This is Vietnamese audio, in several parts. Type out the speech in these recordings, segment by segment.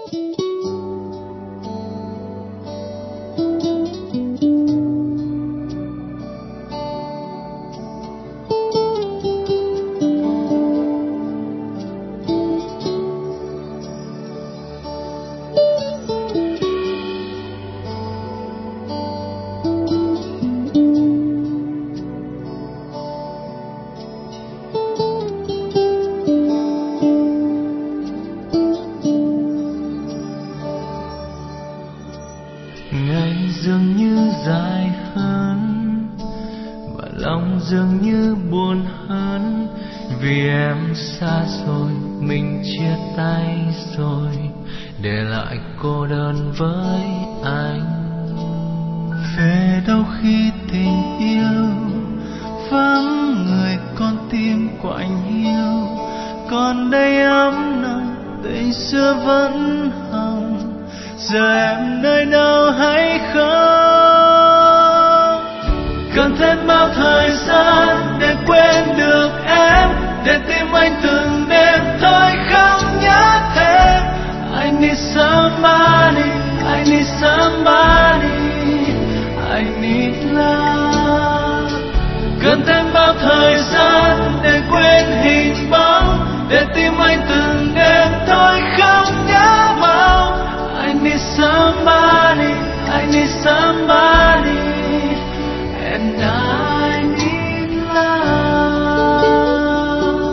Ngày dường như dài hơn và lòng dường như buồn hơn, vì em xa rồi, mình chia tay rồi, để lại cô đơn với anh. Về đâu khi tình yêu vắng người, con tim của anh hiu, còn đây ấm nồng tình xưa vẫn hồng. Giờ em nơi đâu hay không? Cần thêm bao thời gian để quên được em, để tim anh từng đêm thôi không nhớ thêm. I need somebody, I need somebody, I need love. Cần thêm bao thời gian để quên hình bóng, để tim anh từng đêm thôi không nhớ mong. I need somebody, I need somebody, and I need love.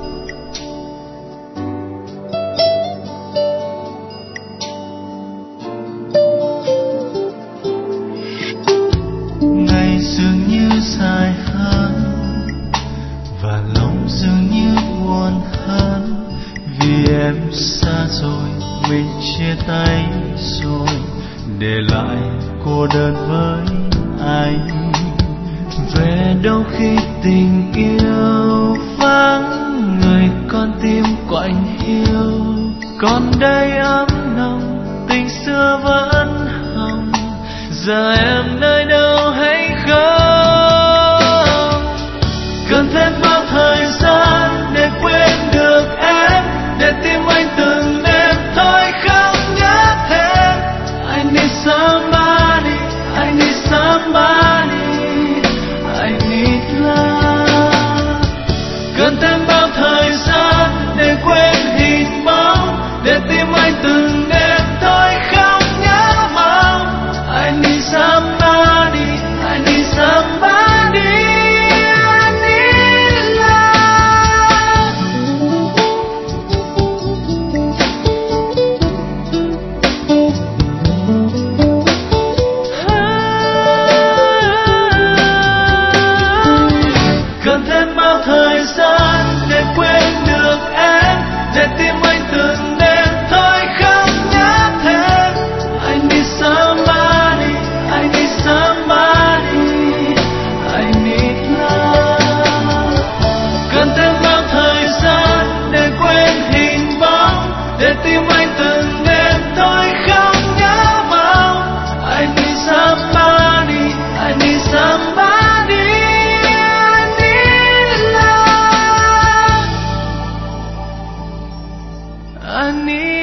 Ngày dường như dài hơn và lòng dường như buồn hơn, vì em xa rồi, mình chia tay rồi, để lại cô đơn với anh. Về đâu khi tình yêu vắng người, con tim của anh hiu, còn đây ấm nồng tình xưa vẫn hồng. Giờ em nơi đâu hay không? Cần thêm bao thời gian để quên được em, để tim anh từng đêm thôi không nhớ thêm. I need somebody, I need somebody, I need love. Cần thêm bao thời gian để quên hình bóng, để tim anh từng đêm thôi không nhớ mong. I need somebody, I need somebody, I need love. Cần thêm bao thời gian để quên được em, để tim anh từng đêm thôi không nhớ thêm. I need somebody, I need somebody, I need love. Cần thêm bao thời gian để quên hình bóng, để tim anh từng đêm thôi không nhớ mong. I need somebody, I need somebody, I need love. I need